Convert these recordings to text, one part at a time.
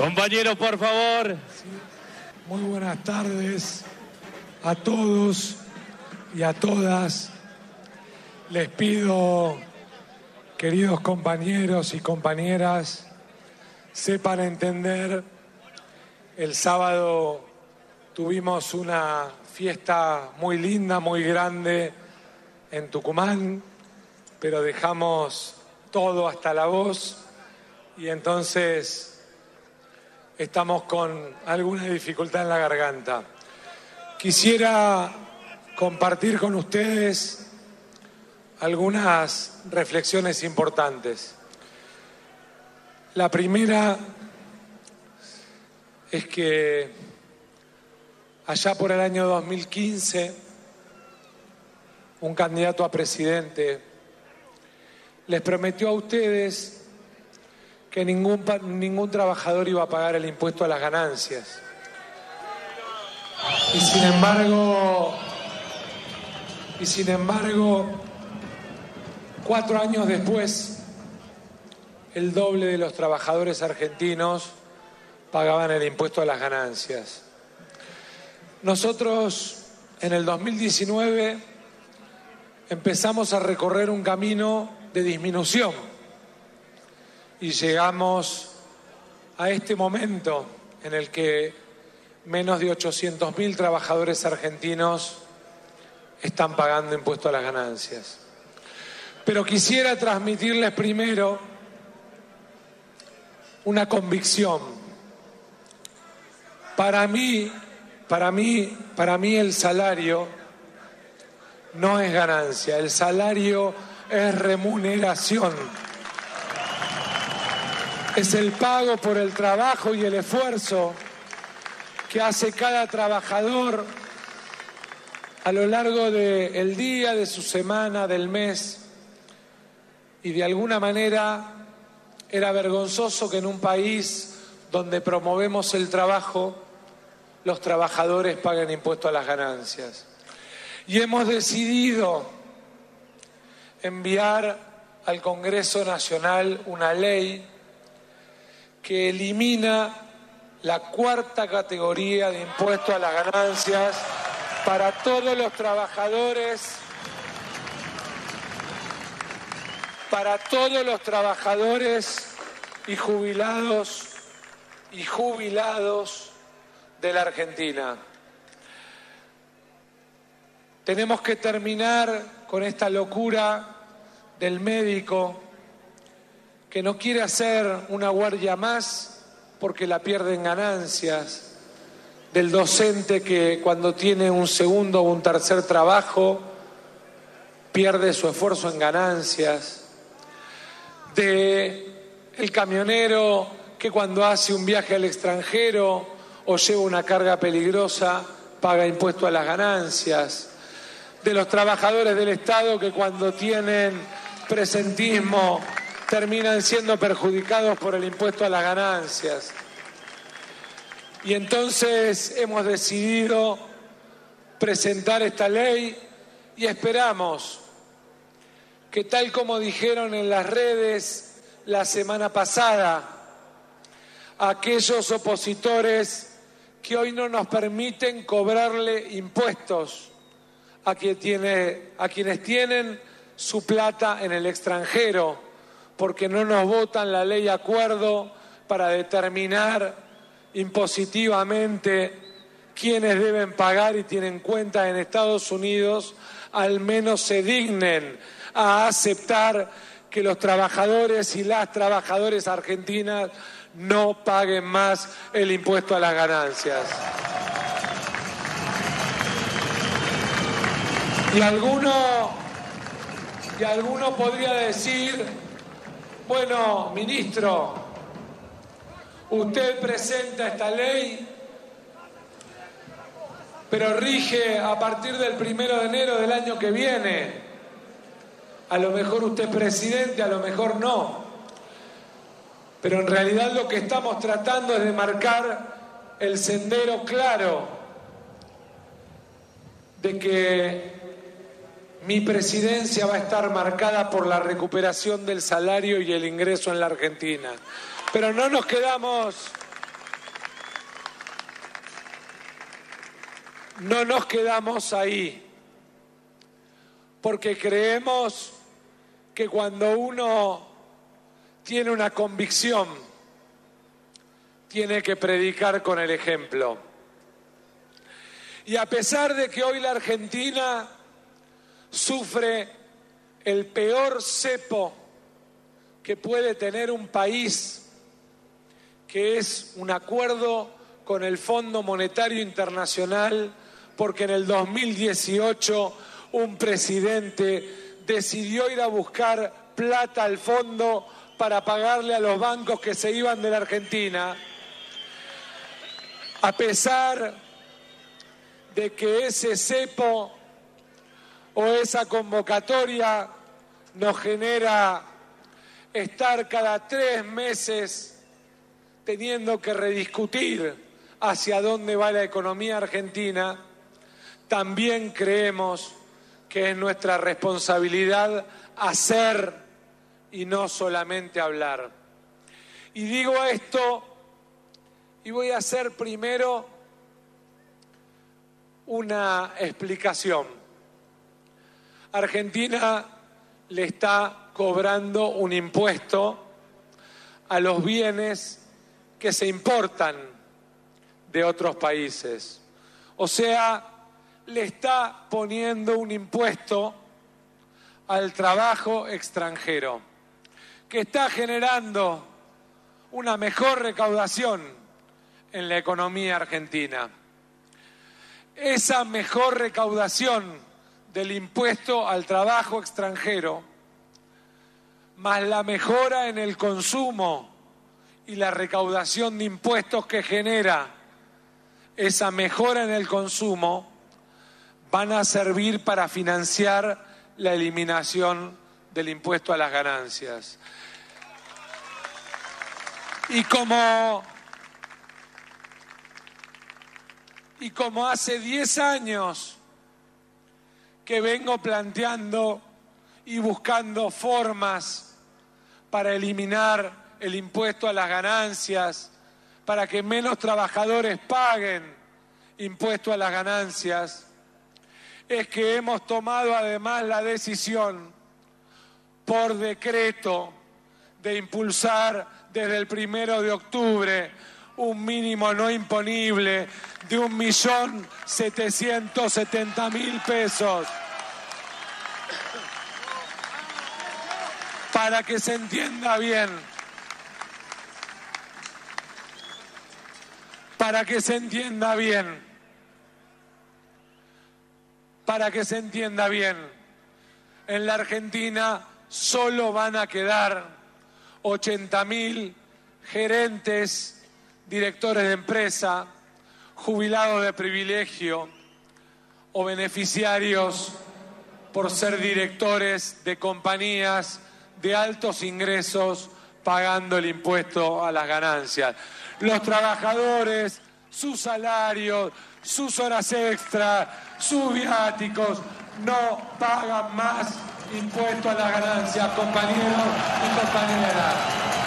Compañeros, por favor. Muy buenas tardes a todos y a todas. Les pido, queridos compañeros y compañeras, sepan entender, el sábado tuvimos una fiesta muy linda, muy grande en Tucumán, pero dejamos todo hasta la voz y entonces estamos con alguna dificultad en la garganta. Quisiera compartir con ustedes algunas reflexiones importantes. La primera es que allá por el año 2015, un candidato a presidente les prometió a ustedes que ningún trabajador iba a pagar el impuesto a las ganancias. Y sin embargo, 4 años después, el doble de los trabajadores argentinos pagaban el impuesto a las ganancias. Nosotros, en el 2019, empezamos a recorrer un camino de disminución. Y llegamos a este momento en el que menos de 800.000 trabajadores argentinos están pagando impuesto a las ganancias. Pero quisiera transmitirles primero una convicción. Para mí el salario no es ganancia, el salario es remuneración. Es el pago por el trabajo y el esfuerzo que hace cada trabajador a lo largo del día, de su semana, del mes. Y de alguna manera era vergonzoso que en un país donde promovemos el trabajo, los trabajadores paguen impuesto a las ganancias. Y hemos decidido enviar al Congreso Nacional una ley que elimina la 4ª categoría de impuesto a las ganancias para todos los trabajadores, y jubilados de la Argentina. Tenemos que terminar con esta locura del médico que no quiere hacer una guardia más porque la pierde en ganancias, del docente que cuando tiene un segundo o un tercer trabajo pierde su esfuerzo en ganancias, del camionero que cuando hace un viaje al extranjero o lleva una carga peligrosa paga impuesto a las ganancias, de los trabajadores del Estado que cuando tienen presentismo terminan siendo perjudicados por el impuesto a las ganancias. Y entonces hemos decidido presentar esta ley y esperamos que, tal como dijeron en las redes la semana pasada, aquellos opositores que hoy no nos permiten cobrarle impuestos a quienes tienen su plata en el extranjero, porque no nos votan la ley acuerdo para determinar impositivamente quiénes deben pagar y tienen cuentas en Estados Unidos, al menos se dignen a aceptar que los trabajadores y las trabajadoras argentinas no paguen más el impuesto a las ganancias. Y alguno podría decir: bueno, ministro, usted presenta esta ley, pero rige a partir del 1 de enero del año que viene. A lo mejor usted es presidente, a lo mejor no. Pero en realidad lo que estamos tratando es de marcar el sendero claro de que mi presidencia va a estar marcada por la recuperación del salario y el ingreso en la Argentina. Pero no nos quedamos no nos quedamos ahí, porque creemos que cuando uno tiene una convicción, tiene que predicar con el ejemplo. Y a pesar de que hoy la Argentina sufre el peor cepo que puede tener un país, que es un acuerdo con el Fondo Monetario Internacional, porque en el 2018 un presidente decidió ir a buscar plata al fondo para pagarle a los bancos que se iban de la Argentina. A pesar de que ese cepo o esa convocatoria nos genera estar cada 3 meses teniendo que rediscutir hacia dónde va la economía argentina, también creemos que es nuestra responsabilidad hacer y no solamente hablar. Y digo esto, y voy a hacer primero una explicación. Argentina le está cobrando un impuesto a los bienes que se importan de otros países. O sea, le está poniendo un impuesto al trabajo extranjero, que está generando una mejor recaudación en la economía argentina. Esa mejor recaudación del impuesto al trabajo extranjero, más la mejora en el consumo y la recaudación de impuestos que genera esa mejora en el consumo, van a servir para financiar la eliminación del impuesto a las ganancias. Y como hace 10 años que vengo planteando y buscando formas para eliminar el impuesto a las ganancias, para que menos trabajadores paguen impuesto a las ganancias, es que hemos tomado además la decisión por decreto de impulsar desde el 1 de octubre un mínimo no imponible de 1.770.000 pesos. Para que se entienda bien, para que se entienda bien, en la Argentina solo van a quedar 80.000 gerentes, directores de empresa, jubilados de privilegio o beneficiarios por ser directores de compañías de altos ingresos pagando el impuesto a las ganancias. Los trabajadores, sus salarios, sus horas extras, sus viáticos, no pagan más impuesto a las ganancias, compañeros y compañeras.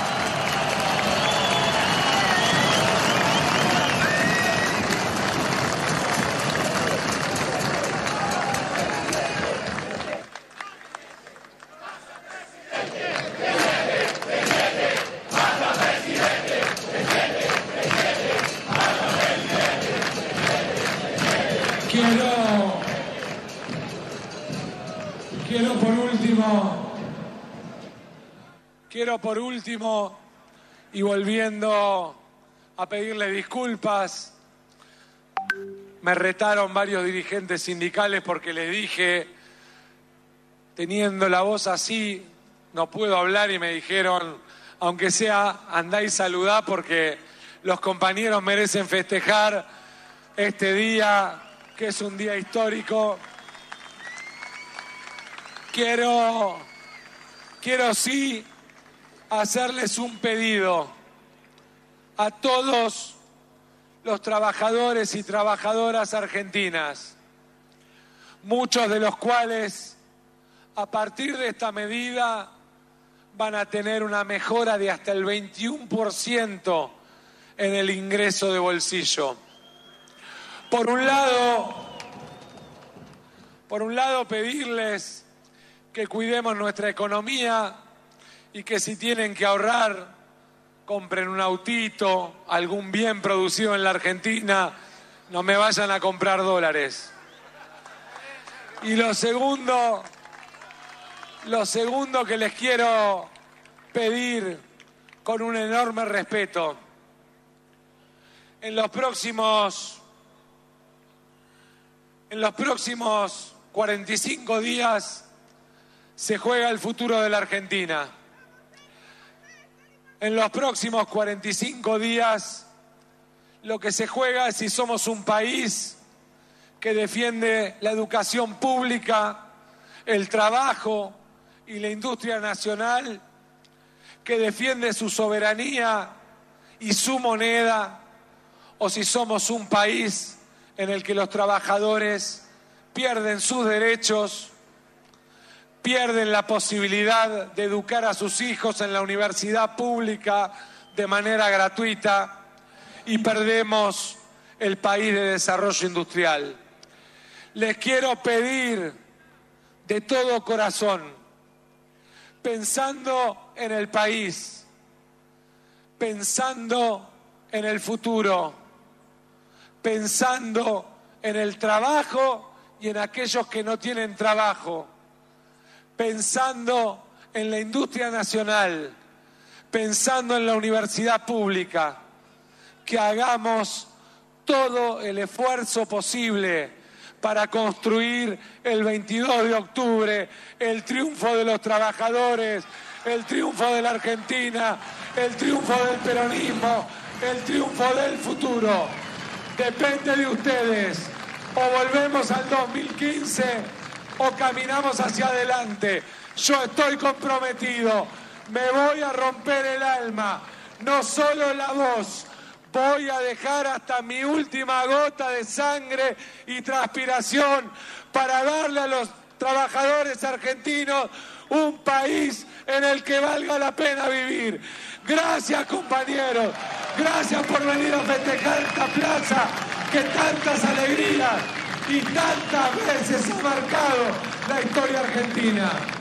Quiero por último, y volviendo a pedirle disculpas, me retaron varios dirigentes sindicales porque les dije, teniendo la voz así, no puedo hablar, y me dijeron, aunque sea, andá y saludá porque los compañeros merecen festejar este día, que es un día histórico. Quiero sí hacerles un pedido a todos los trabajadores y trabajadoras argentinas, muchos de los cuales a partir de esta medida van a tener una mejora de hasta el 21% en el ingreso de bolsillo. Por un lado, pedirles que cuidemos nuestra economía y que si tienen que ahorrar, compren un autito, algún bien producido en la Argentina, no me vayan a comprar dólares. Y lo segundo que les quiero pedir con un enorme respeto, en los próximos 45 días se juega el futuro de la Argentina. En los próximos 45 días lo que se juega es si somos un país que defiende la educación pública, el trabajo y la industria nacional, que defiende su soberanía y su moneda, o si somos un país en el que los trabajadores pierden sus derechos, pierden la posibilidad de educar a sus hijos en la universidad pública de manera gratuita y perdemos el país de desarrollo industrial. Les quiero pedir de todo corazón, pensando en el país, pensando en el futuro, pensando en el trabajo y en aquellos que no tienen trabajo, pensando en la industria nacional, pensando en la universidad pública, que hagamos todo el esfuerzo posible para construir el 22 de octubre el triunfo de los trabajadores, el triunfo de la Argentina, el triunfo del peronismo, el triunfo del futuro. Depende de ustedes. O volvemos al 2015 o caminamos hacia adelante. Yo estoy comprometido. Me voy a romper el alma, no solo la voz. Voy a dejar hasta mi última gota de sangre y transpiración para darle a los trabajadores argentinos un país en el que valga la pena vivir. Gracias, compañeros. Gracias por venir a festejar esta plaza que tantas alegrías y tantas veces ha marcado la historia argentina.